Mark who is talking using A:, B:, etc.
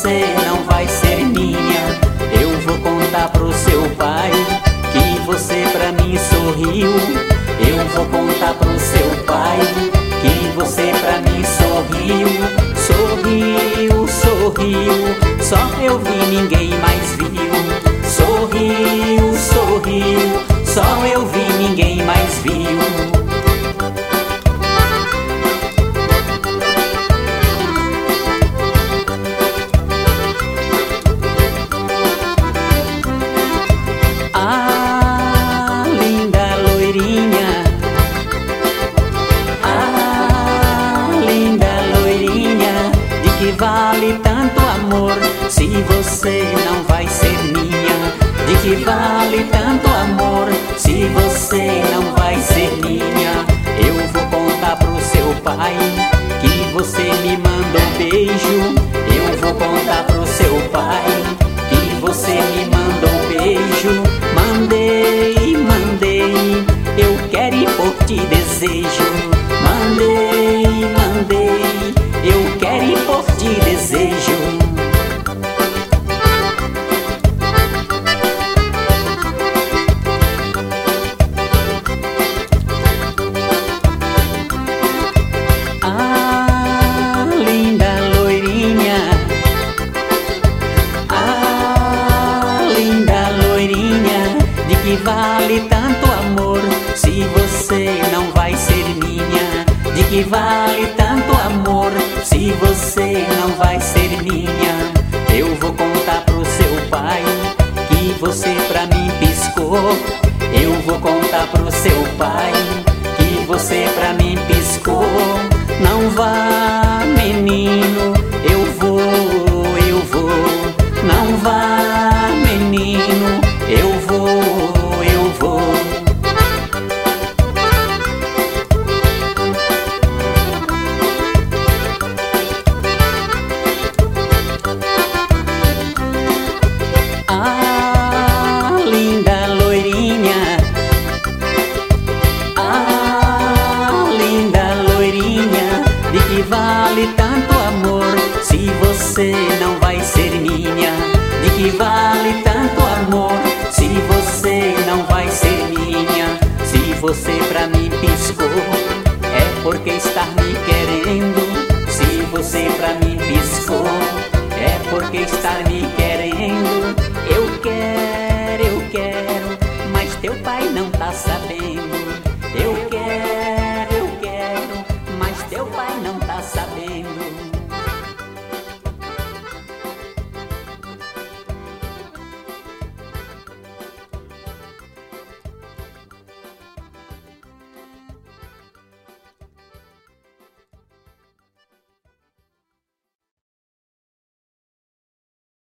A: você não vai ser minha, eu vou contar pro seu pai que você pra mim sorriu. Eu vou contar pro seu pai que você pra mim sorriu. Sorriu, sorriu, só eu vi, ninguém mais viu. Sorriu, sorriu, só eu vi, ninguém mais viu. Ah, linda loirinha, ah, linda loirinha, de que vale tanto amor se você não vai ser minha? De que vale tanto amor se você não vai ser minha? Eu vou contar pro seu pai que você me mandou beijo. Eu vou contar pro seu pai que você me mandou beijo. Mandei, mandei, eu quero e por ti desejo. Mandei, mandei, eu quero e por ti desejo. Que vale tanto amor se você não vai ser minha? De que vale tanto amor se você não vai ser minha? Eu vou contar pro seu pai que você pra mim piscou. Eu vou contar pro seu pai que você pra mim piscou. Não vá, menino, eu vou. Não vá, menino, eu vou. Ah, linda loirinha, ah, linda loirinha, de que vale tanto amor se você não vai ser minha? De que vale tanto amor se você não vai ser minha? Se você pra mim piscou, é porque está me querendo. Se você pra mim